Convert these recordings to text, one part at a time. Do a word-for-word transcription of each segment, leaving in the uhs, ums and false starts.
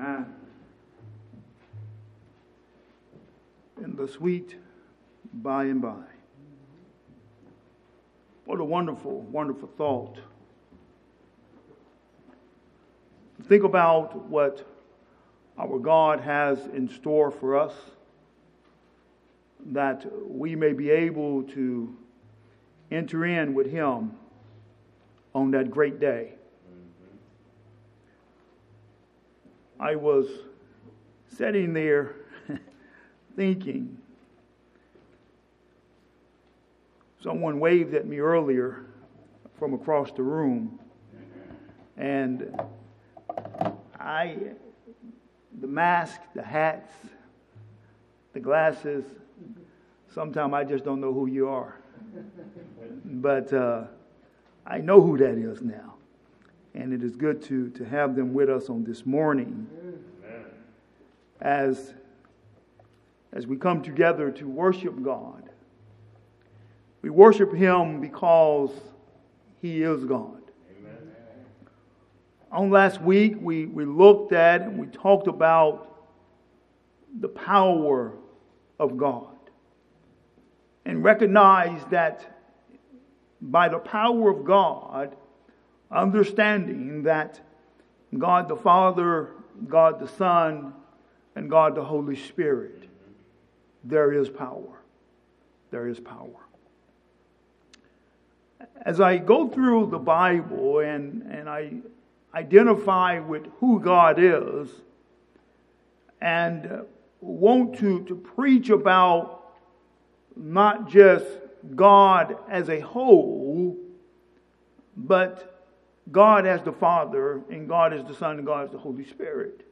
Amen. In the sweet by and by. What a wonderful, wonderful thought. Think about what our God has in store for us, that we may be able to enter in with Him on that great day. Mm-hmm. I was sitting there thinking. Someone waved at me earlier from across the room, and I, the mask, the hats, the glasses, sometimes I just don't know who you are. But uh, I know who that is now. And it is good to, to have them with us on this morning. Amen. As, as we come together to worship God. We worship Him because He is God. Amen. On last week, we, we looked at and we talked about the power of God. And recognized that by the power of God, understanding that God the Father, God the Son, and God the Holy Spirit, there is power. There is power. As I go through the Bible and, and I identify with who God is and want to, to preach about not just God as a whole, but God as the Father, and God as the Son, and God as the Holy Spirit.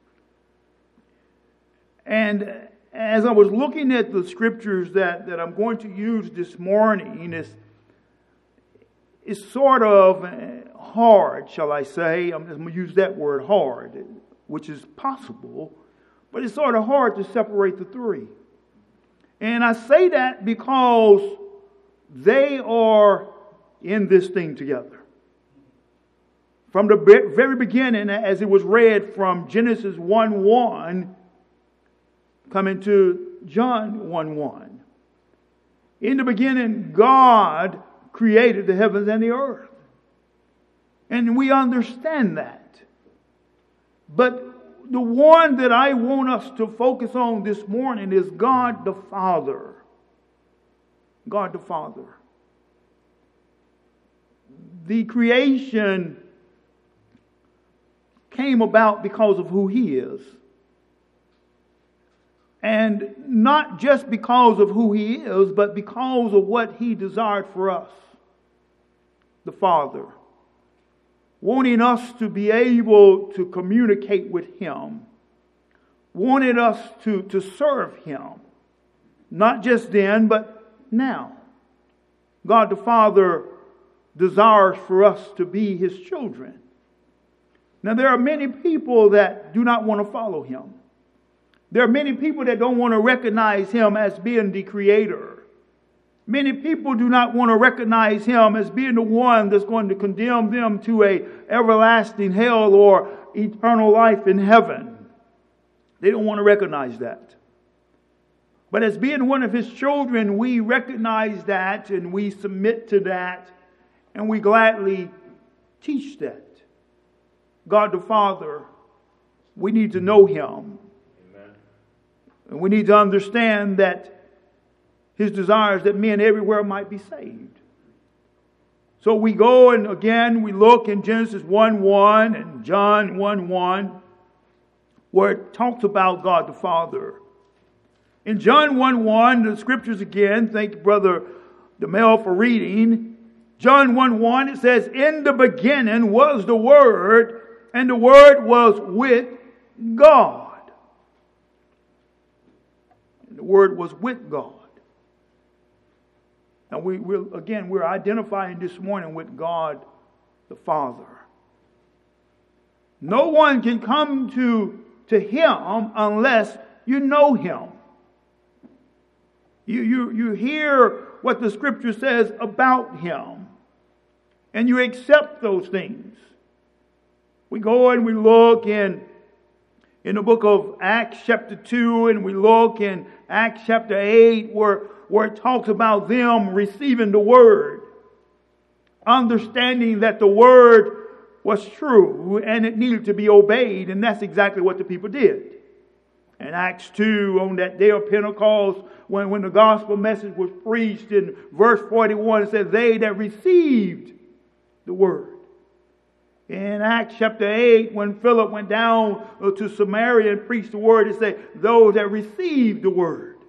And as I was looking at the scriptures that, that I'm going to use this morning, it's, it's sort of hard, shall I say. I'm just going to use that word hard, which is possible, but it's sort of hard to separate the three. And I say that because they are in this thing together. From the very beginning, as it was read from Genesis one one, coming to John one one. In the beginning, God created the heavens and the earth. And we understand that. But the one that I want us to focus on this morning is God the Father. God the Father. The creation came about because of who He is. And not just because of who He is, but because of what He desired for us. The Father. Wanting us to be able to communicate with Him. Wanted us to, to serve Him. Not just then, but now. God the Father desires for us to be His children. Now there are many people that do not want to follow Him. There are many people that don't want to recognize Him as being the Creator. Many people do not want to recognize Him as being the one that's going to condemn them to a everlasting hell or eternal life in heaven. They don't want to recognize that. But as being one of His children, we recognize that and we submit to that and we gladly teach that. God the Father, we need to know Him. Amen. And we need to understand that His desires that men everywhere might be saved. So we go and again we look in Genesis one one and John one one where it talks about God the Father. In John one one, the scriptures again, thank you Brother DeMel for reading. John one one, it says, in the beginning was the Word, and the Word was with God. And the Word was with God. Now, we will again, we're identifying this morning with God the Father. No one can come to, to Him unless you know Him. You, you, you hear what the Scripture says about Him, and you accept those things. We go and we look in in the book of Acts chapter two, and we look in Acts chapter eight where, where it talks about them receiving the word, understanding that the word was true and it needed to be obeyed, and that's exactly what the people did. In Acts two, on that day of Pentecost, when, when the gospel message was preached, in verse forty-one, it says, they that received the word. In Acts chapter eight, when Philip went down to Samaria and preached the word, it said, those that received the word.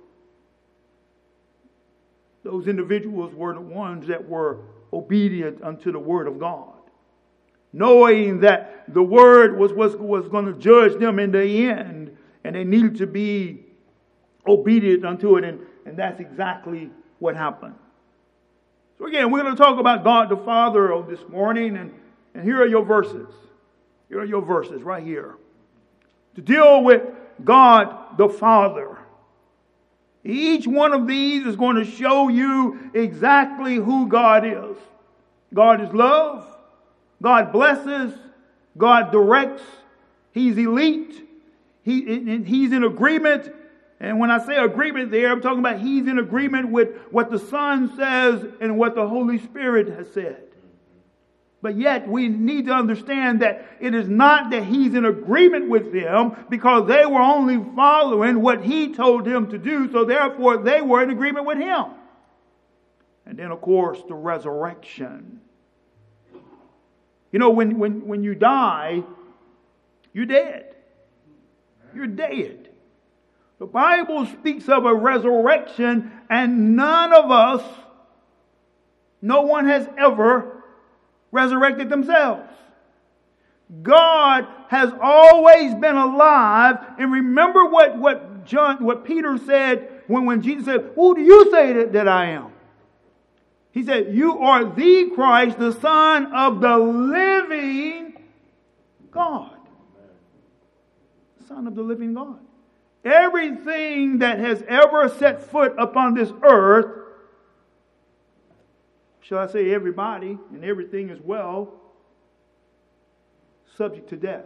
Those individuals were the ones that were obedient unto the word of God, knowing that the word was, was, was going to judge them in the end, and they needed to be obedient unto it, and, and that's exactly what happened. So again, we're going to talk about God the Father this morning, and, and here are your verses. Here are your verses right here. To deal with God the Father. Each one of these is going to show you exactly who God is. God is love. God blesses. God directs. He's elite. He, he's in agreement. And when I say agreement there, I'm talking about he's in agreement with what the Son says and what the Holy Spirit has said. But yet we need to understand that it is not that he's in agreement with them, because they were only following what he told them to do. So therefore they were in agreement with him. And then of course the resurrection. You know, when, when, when you die, you're dead. You're dead. The Bible speaks of a resurrection, and none of us, no one has ever resurrected themselves. God has always been alive. And remember what, what John, what Peter said when, when Jesus said, who do you say that, that I am? He said, you are the Christ, the Son of the living God. Son of the living God. Everything that has ever set foot upon this earth, shall I say everybody and everything as well, subject to death.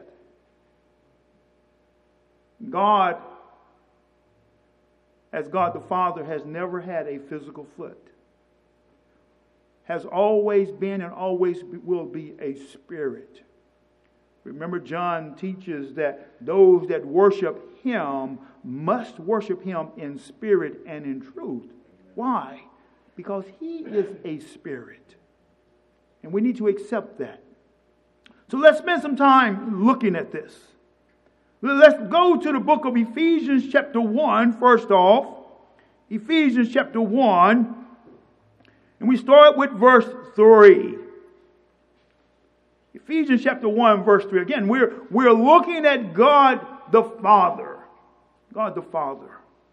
God, as God the Father, has never had a physical foot. Has always been and always will be a spirit. Remember, John teaches that those that worship him must worship him in spirit and in truth. Why? Because he is a spirit. And we need to accept that. So let's spend some time looking at this. Let's go to the book of Ephesians chapter one, first off. Ephesians chapter one. And we start with verse three. Ephesians chapter one, verse three. Again, we're, we're looking at God the Father. God the Father.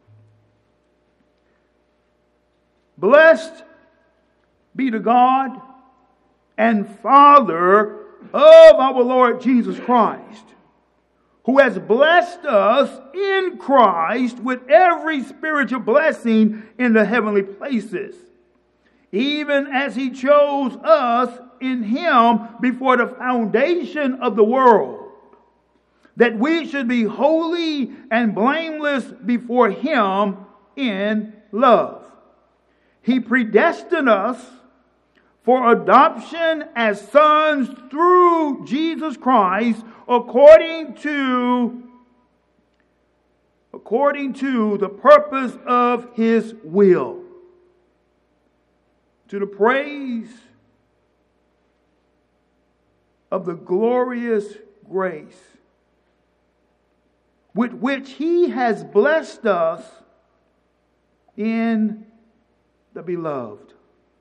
Blessed be the God and Father of our Lord Jesus Christ, who has blessed us in Christ with every spiritual blessing in the heavenly places, even as he chose us in him before the foundation of the world, that we should be holy and blameless before him in love. He predestined us for adoption as sons through Jesus Christ, according to, according to the purpose of his will, to the praise of the glorious grace with which he has blessed us in the beloved.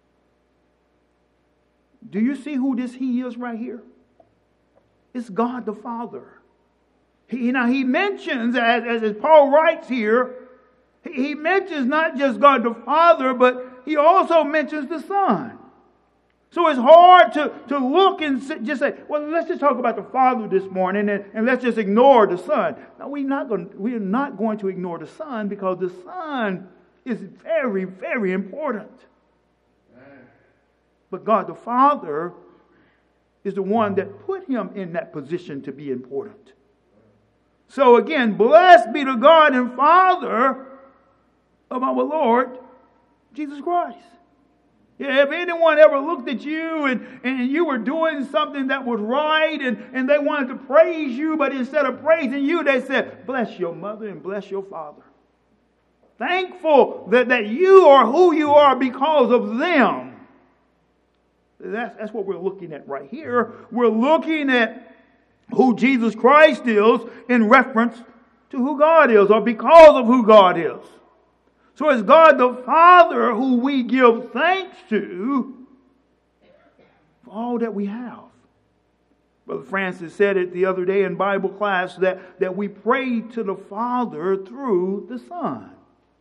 Do you see who this he is right here? It's God the Father. He, now he mentions, as, as Paul writes here, he, he mentions not just God the Father, but he also mentions the Son. So it's hard to, to look and just say, well, let's just talk about the Father this morning and, and let's just ignore the Son. Now, we're not going, we're not going to ignore the Son, because the Son is very, very important. Amen. But God the Father is the one that put him in that position to be important. So again, blessed be the God and Father of our Lord Jesus Christ. Yeah, if anyone ever looked at you and, and you were doing something that was right and, and they wanted to praise you, but instead of praising you, they said, bless your mother and bless your father. Thankful that, that you are who you are because of them. That's, that's what we're looking at right here. We're looking at who Jesus Christ is in reference to who God is, or because of who God is. So it's God the Father who we give thanks to for all that we have. Brother Francis said it the other day in Bible class that, that we pray to the Father through the Son.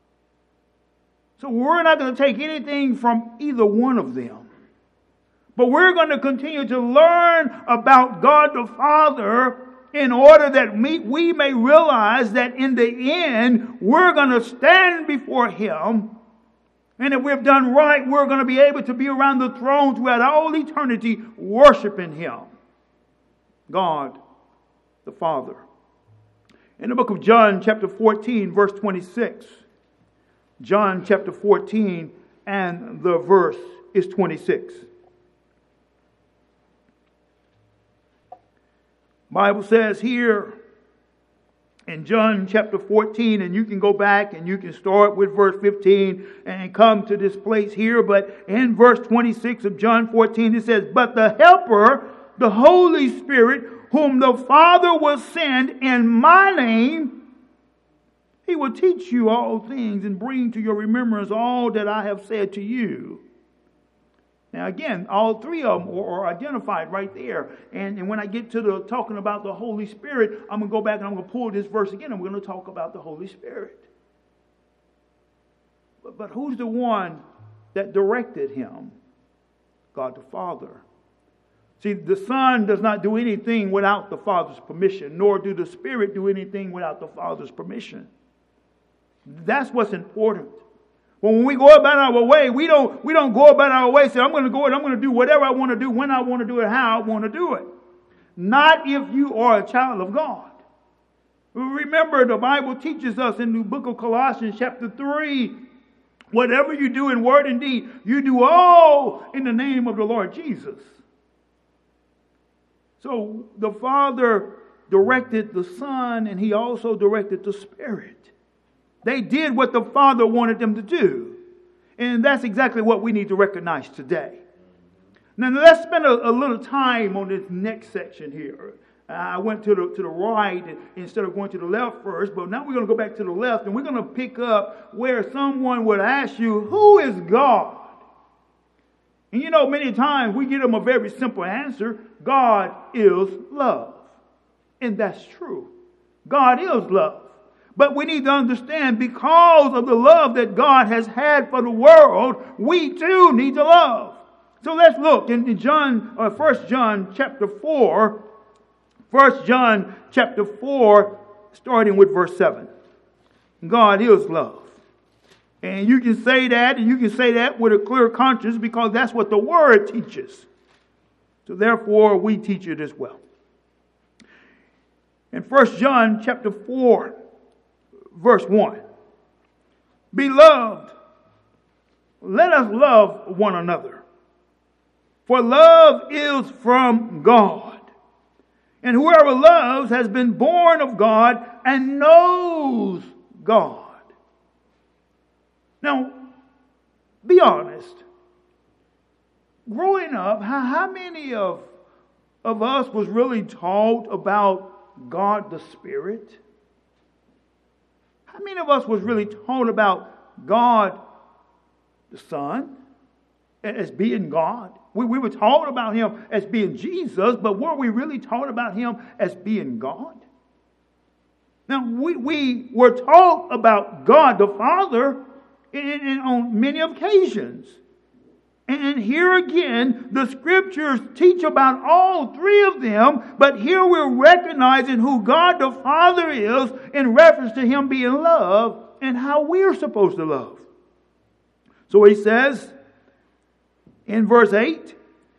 So we're not going to take anything from either one of them. But we're going to continue to learn about God the Father in order that we, we may realize that in the end, we're going to stand before Him. And if we've done right, we're going to be able to be around the throne throughout all eternity worshiping Him. God the Father. In the book of John chapter fourteen, verse twenty-six. John chapter fourteen and the verse is twenty-six. Bible says here in John chapter fourteen, and you can go back and you can start with verse fifteen and come to this place here, but in verse twenty-six of John fourteen it says, but the Helper, the Holy Spirit, whom the Father will send in my name, He will teach you all things and bring to your remembrance all that I have said to you. Now again, all three of them are identified right there. And, and when I get to the talking about the Holy Spirit, I'm going to go back and I'm going to pull this verse again and we're going to talk about the Holy Spirit. But, but who's the one that directed Him? God the Father. See, the Son does not do anything without the Father's permission, nor do the Spirit do anything without the Father's permission. That's what's important. When we go about our way, we don't we don't go about our way and say, I'm going to go and I'm going to do whatever I want to do, when I want to do it, how I want to do it. Not if you are a child of God. Remember, the Bible teaches us in the book of Colossians chapter three, whatever you do in word and deed, you do all in the name of the Lord Jesus. So the Father directed the Son and He also directed the Spirit. They did what the Father wanted them to do. And that's exactly what we need to recognize today. Now let's spend a, a little time on this next section here. I went to the to the right instead of going to the left first, but now we're going to go back to the left and we're going to pick up where someone would ask you, who is God? And you know, many times we give them a very simple answer. God is love. And that's true. God is love. But we need to understand, because of the love that God has had for the world, we too need to love. So let's look in John, or First John chapter four. First John chapter four, starting with verse seven. God is love. And you can say that, and you can say that with a clear conscience, because that's what the Word teaches. So therefore, we teach it as well. In First John chapter four, verse one. Beloved, let us love one another. For love is from God. And whoever loves has been born of God and knows God. Now, be honest. Growing up, how, how many of, of us was really taught about God the Spirit? How many of us was really taught about God the Son as being God? We, we were taught about Him as being Jesus, but were we really taught about Him as being God? Now, we, we were taught about God the Father in, in, on many occasions. And here again, the Scriptures teach about all three of them, but here we're recognizing who God the Father is in reference to Him being love and how we're supposed to love. So He says in verse eight,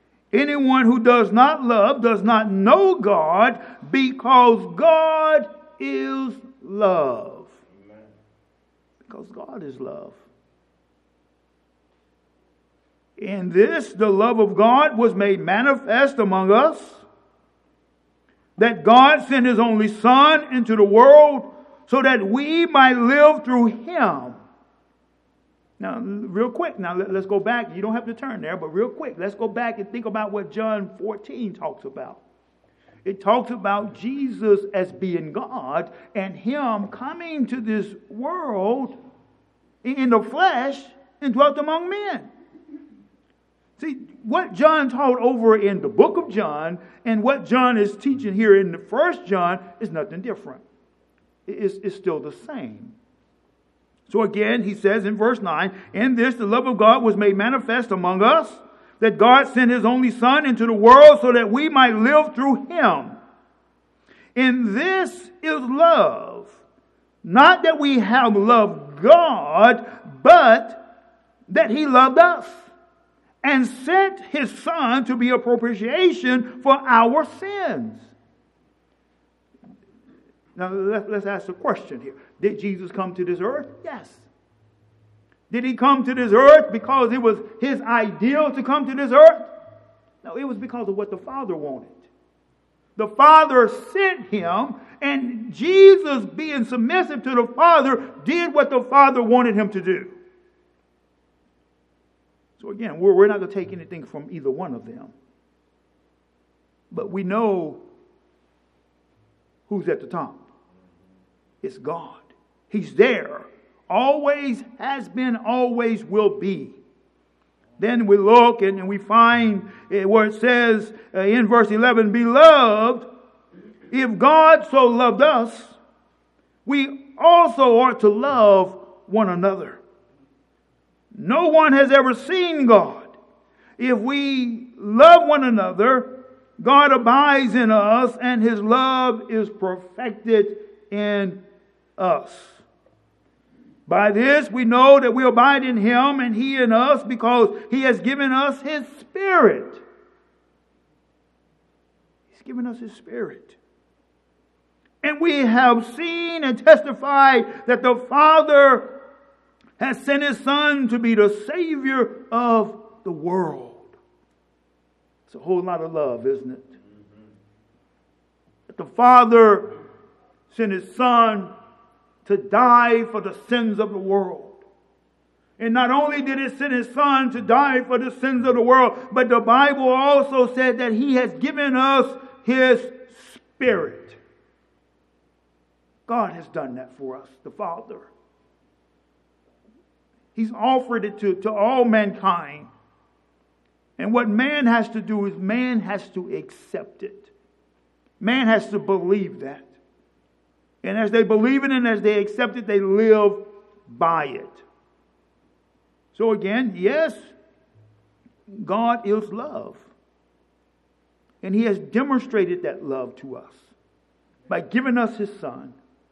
anyone who does not love does not know God, because God is love? Amen. Because God is love. In this, the love of God was made manifest among us, that God sent His only Son into the world so that we might live through Him. Now, real quick, now let's go back. You don't have to turn there, but real quick, let's go back and think about what John fourteen talks about. It talks about Jesus as being God and Him coming to this world in the flesh and dwelt among men. See, what John taught over in the book of John and what John is teaching here in the first John is nothing different. It's, it's still the same. So again, he says in verse nine, in this the love of God was made manifest among us, that God sent His only Son into the world so that we might live through Him. In this is love. Not that we have loved God, but that He loved us and sent His Son to be a propitiation for our sins. Now let's ask a question here. Did Jesus come to this earth? Yes. Did He come to this earth because it was His ideal to come to this earth? No, it was because of what the Father wanted. The Father sent Him, and Jesus, being submissive to the Father, did what the Father wanted Him to do. So again, we're, we're not going to take anything from either one of them. But we know who's at the top. It's God. He's there. Always has been, always will be. Then we look and, and we find where it says uh, in verse eleven, Beloved, if God so loved us, we also ought to love one another. No one has ever seen God. If we love one another, God abides in us and His love is perfected in us. By this we know that we abide in Him and He in us, because He has given us His Spirit. He's given us His Spirit. And we have seen and testified that the Father has sent His Son to be the Savior of the world. It's a whole lot of love, isn't it? Mm-hmm. That the Father sent His Son to die for the sins of the world. And not only did He send His Son to die for the sins of the world, but the Bible also said that He has given us His Spirit. God has done that for us, the Father. He's offered it to, to all mankind. And what man has to do is man has to accept it. Man has to believe that. And as they believe it and as they accept it, they live by it. So again, yes, God is love. And He has demonstrated that love to us by giving us His Son.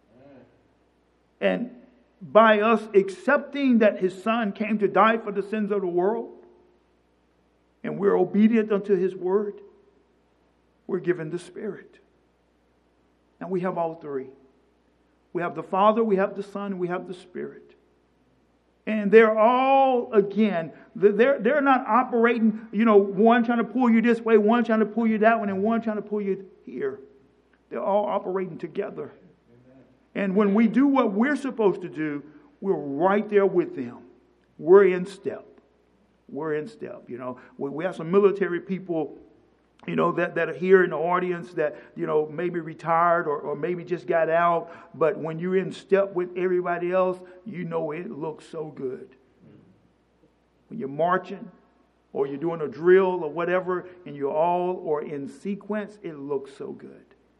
And by us accepting that His Son came to die for the sins of the world, and we're obedient unto His word, we're given the Spirit. And we have all three. We have the Father, we have the Son, and we have the Spirit. And they're all, again, they're, they're not operating, you know, one trying to pull you this way, one trying to pull you that one, and one trying to pull you here. They're all operating together. And when we do what we're supposed to do, we're right there with them. We're in step. We're in step. You know, we, we have some military people, you know, that, that are here in the audience that, you know, maybe retired or, or maybe just got out. But when you're in step with everybody else, you know it looks so good. When you're marching or you're doing a drill or whatever, and you're all or in sequence, it looks so good.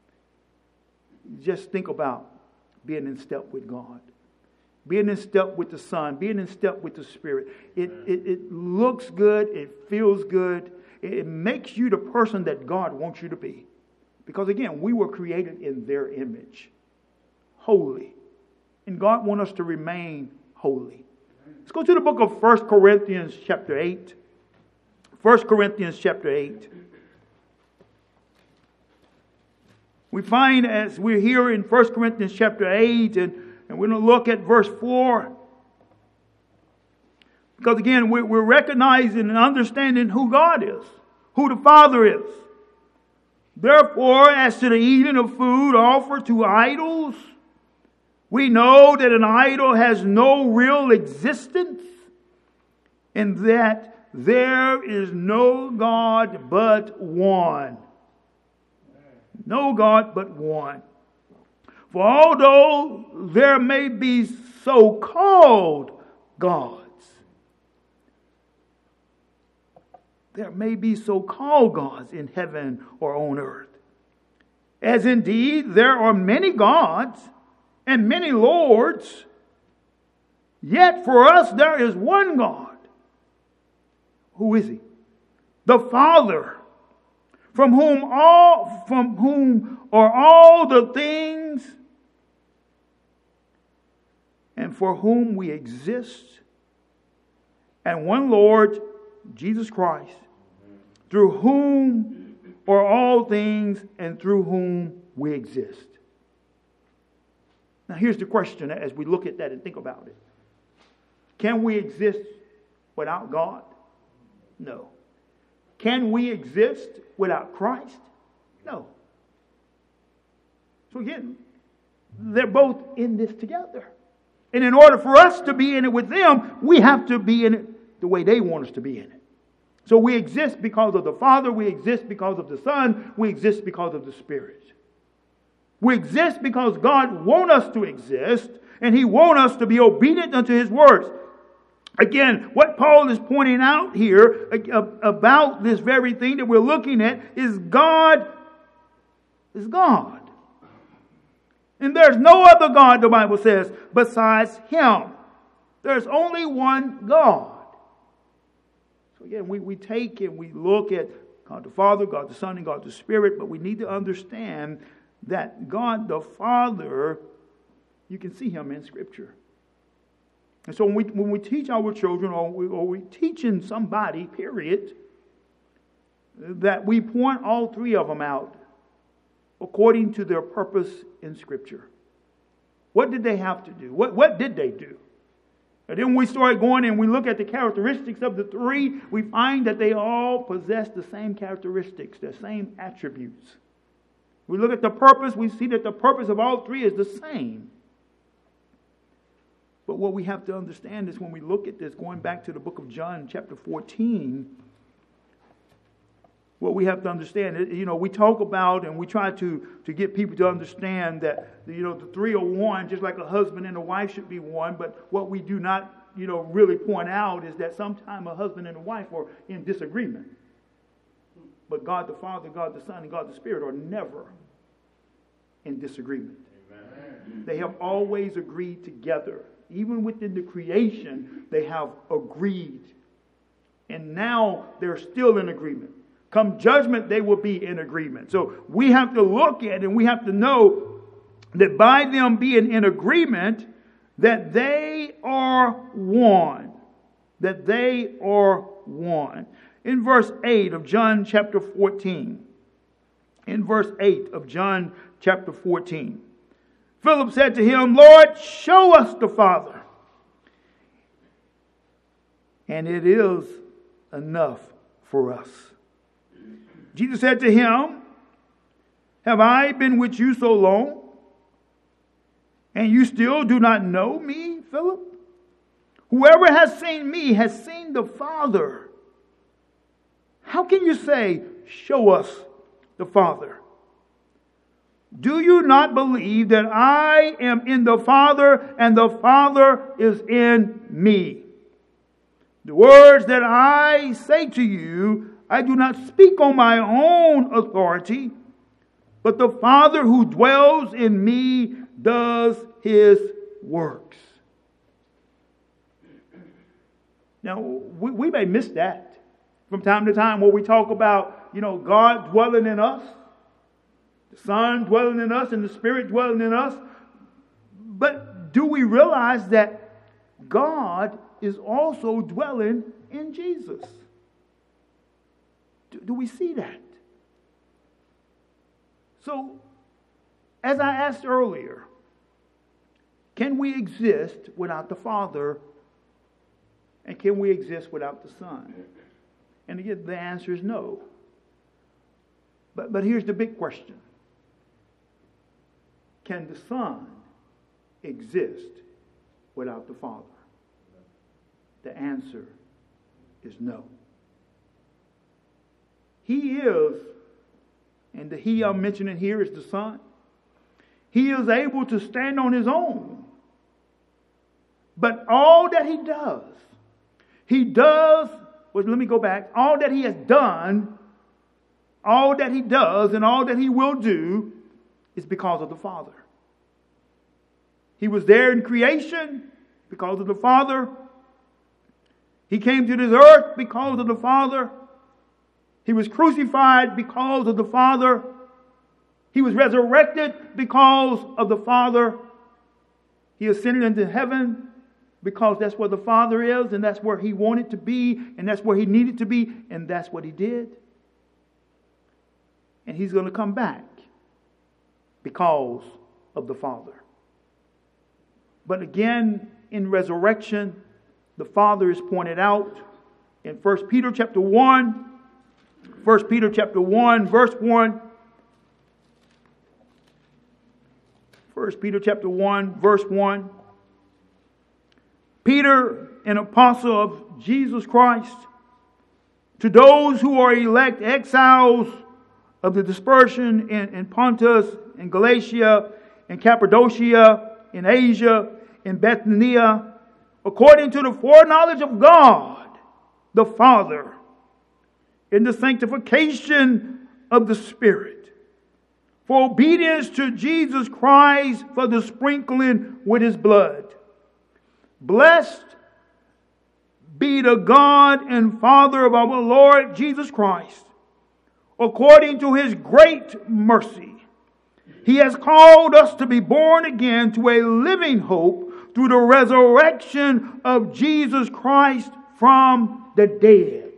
Just think about being in step with God. Being in step with the Son. Being in step with the Spirit. It, it, it looks good. It feels good. It makes you the person that God wants you to be. Because again, we were created in their image. Holy. And God wants us to remain holy. Let's go to the book of First Corinthians chapter eight. First Corinthians chapter eight. We find as we're here in First Corinthians chapter eight, and, and we're going to look at verse four. Because again, we're, we're recognizing and understanding who God is, who the Father is. Therefore, as to the eating of food offered to idols, we know that an idol has no real existence, and that there is no God but one. No God but one. For although there may be so-called gods, there may be so-called gods in heaven or on earth, as indeed there are many gods and many lords, yet for us there is one God. Who is He? The Father, from whom all from whom are all the things, and for whom we exist, and one Lord, Jesus Christ, through whom are all things and through whom we exist. Now here's the question as we look at that and think about it. Can we exist without God? No. Can we exist without Christ? No. So again, they're both in this together. And in order for us to be in it with them, we have to be in it the way they want us to be in it. So we exist because of the Father, we exist because of the Son, we exist because of the Spirit. We exist because God wants us to exist, and He wants us to be obedient unto His words. Again, what Paul is pointing out here about this very thing that we're looking at is God is God. And there's no other God, the Bible says, besides Him. There's only one God. So again, we, we take and we look at God the Father, God the Son, and God the Spirit, but we need to understand that God the Father, you can see Him in Scripture. And so when we, when we teach our children, or, we, or we're teaching somebody, period, that we point all three of them out according to their purpose in Scripture. What did they have to do? What, what did they do? And then when we start going and we look at the characteristics of the three, we find that they all possess the same characteristics, the same attributes. We look at the purpose, we see that the purpose of all three is the same. But what we have to understand is when we look at this, going back to the book of John, chapter fourteen, what we have to understand, you know, we talk about and we try to, to get people to understand that, you know, the three are one, just like a husband and a wife should be one. But what we do not, you know, really point out is that sometimes a husband and a wife are in disagreement. But God the Father, God the Son, and God the Spirit are never in disagreement. Amen. They have always agreed together. Even within the creation, they have agreed. And now they're still in agreement. Come judgment, they will be in agreement. So we have to look at and we have to know that by them being in agreement, that they are one. That they are one. In verse eight of John chapter fourteen. In verse eight of John chapter fourteen. Philip said to him, Lord, show us the Father, and it is enough for us. Jesus said to him, have I been with you so long, and you still do not know me, Philip? Whoever has seen me has seen the Father. How can you say, show us the Father? Do you not believe that I am in the Father and the Father is in me? The words that I say to you, I do not speak on my own authority, but the Father who dwells in me does His works. Now, we, we may miss that from time to time where we talk about, you know, God dwelling in us, the Son dwelling in us, and the Spirit dwelling in us. But do we realize that God is also dwelling in Jesus? Do, do we see that? So, as I asked earlier, can we exist without the Father? And can we exist without the Son? And again, the answer is no. But, but here's the big question. Can the Son exist without the Father? The answer is no. He is, and the He I'm mentioning here is the Son. He is able to stand on His own. But all that He does, He does, well, let me go back, all that He has done, all that He does and all that He will do is because of the Father. He was there in creation because of the Father. He came to this earth because of the Father. He was crucified because of the Father. He was resurrected because of the Father. He ascended into heaven because that's where the Father is, and that's where He wanted to be, and that's where He needed to be, and that's what He did. And He's going to come back because of the Father. But again, in resurrection, the Father is pointed out in First Peter chapter one. First Peter chapter one, verse one. First Peter chapter one, verse one. Peter, an apostle of Jesus Christ, to those who are elect exiles of the dispersion in, in Pontus, in Galatia, in Cappadocia, in Asia, in Bithynia, according to the foreknowledge of God, the Father, in the sanctification of the Spirit, for obedience to Jesus Christ, for the sprinkling with His blood. Blessed be the God and Father of our Lord Jesus Christ. According to His great mercy, He has called us to be born again to a living hope through the resurrection of Jesus Christ from the dead.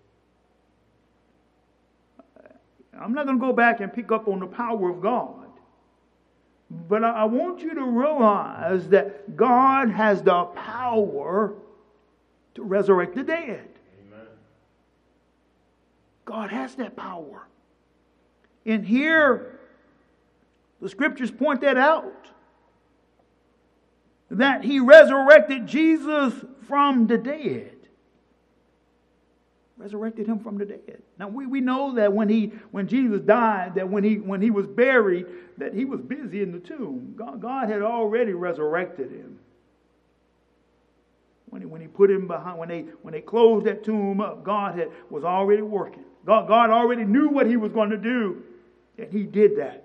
I'm not going to go back and pick up on the power of God. But I want you to realize that God has the power to resurrect the dead. Amen. God has that power. And here, the scriptures point that out. That He resurrected Jesus from the dead. Resurrected Him from the dead. Now we, we know that when he when Jesus died, that when he when he was buried, that He was busy in the tomb. God, God had already resurrected Him. When he, when he put him behind, when they when they closed that tomb up, God had was already working. God, God already knew what He was going to do, and He did that.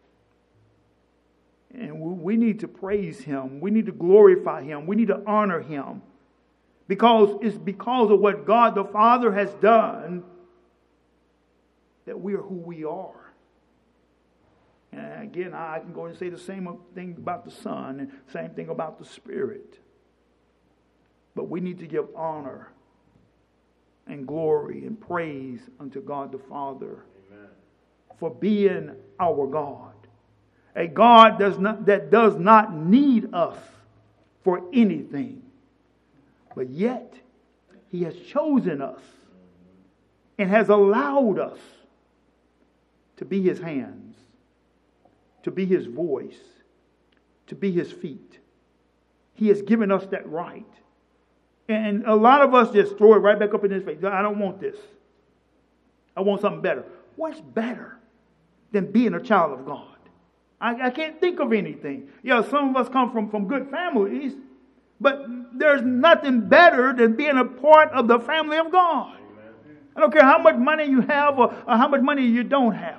And we, we need to praise Him. We need to glorify Him. We need to honor Him. Because it's because of what God the Father has done that we are who we are. And again, I can go and say the same thing about the Son and same thing about the Spirit. But we need to give honor and glory and praise unto God the Father. Amen. For being our God. A God does not, that does not need us for anything. But yet, He has chosen us and has allowed us to be His hands, to be His voice, to be His feet. He has given us that right. And a lot of us just throw it right back up in His face. I don't want this. I want something better. What's better than being a child of God? I, I can't think of anything. Yeah, some of us come from, from good families. But there's nothing better than being a part of the family of God. Amen. I don't care how much money you have or, or how much money you don't have.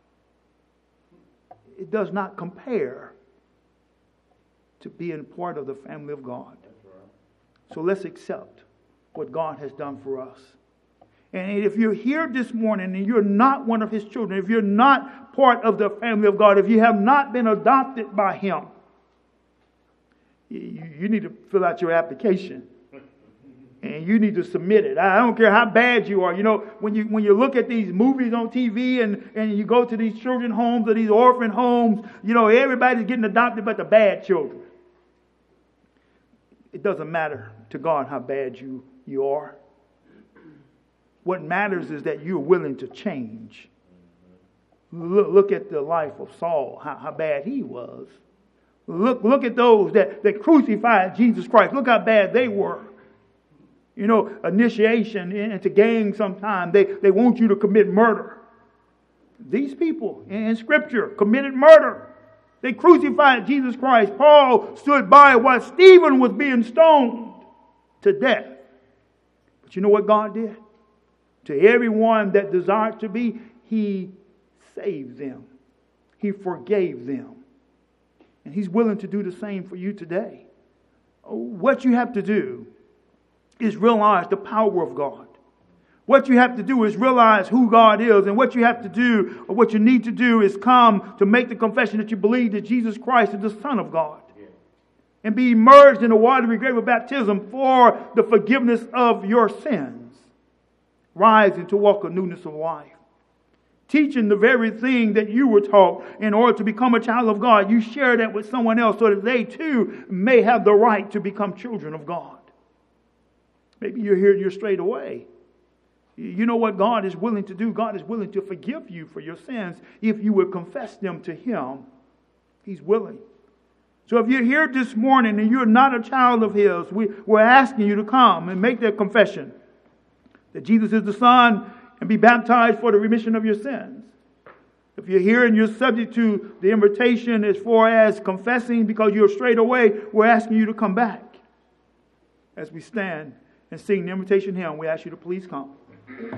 It does not compare to being part of the family of God. That's right. So let's accept what God has done for us. And if you're here this morning and you're not one of His children, if you're not part of the family of God, if you have not been adopted by Him, You, you need to fill out your application. And you need to submit it. I don't care how bad you are. You know, when you when you look at these movies on T V and, and you go to these children's homes or these orphan homes, you know, everybody's getting adopted but the bad children. It doesn't matter to God how bad you, you are. What matters is that you're willing to change. Look, look at the life of Saul, how, how bad he was. Look, look at those that, that crucified Jesus Christ. Look how bad they were. You know, initiation into gang sometime, they, they want you to commit murder. These people in Scripture committed murder. They crucified Jesus Christ. Paul stood by while Stephen was being stoned to death. But you know what God did? To everyone that desired to be, He saved them. He forgave them. And He's willing to do the same for you today. What you have to do is realize the power of God. What you have to do is realize who God is. And what you have to do, or what you need to do, is come to make the confession that you believe that Jesus Christ is the Son of God. Yeah. And be immersed in the watery grave of baptism for the forgiveness of your sins. Rising to walk a newness of life. Teaching the very thing that you were taught in order to become a child of God. You share that with someone else so that they too may have the right to become children of God. Maybe you're here and you're strayed away. You know what God is willing to do? God is willing to forgive you for your sins if you would confess them to Him. He's willing. So if you're here this morning and you're not a child of His, we, we're asking you to come and make that confession that Jesus is the Son and be baptized for the remission of your sins. If you're here and you're subject to the invitation as far as confessing because you're strayed away, we're asking you to come back. As we stand and sing the invitation hymn, we ask you to please come.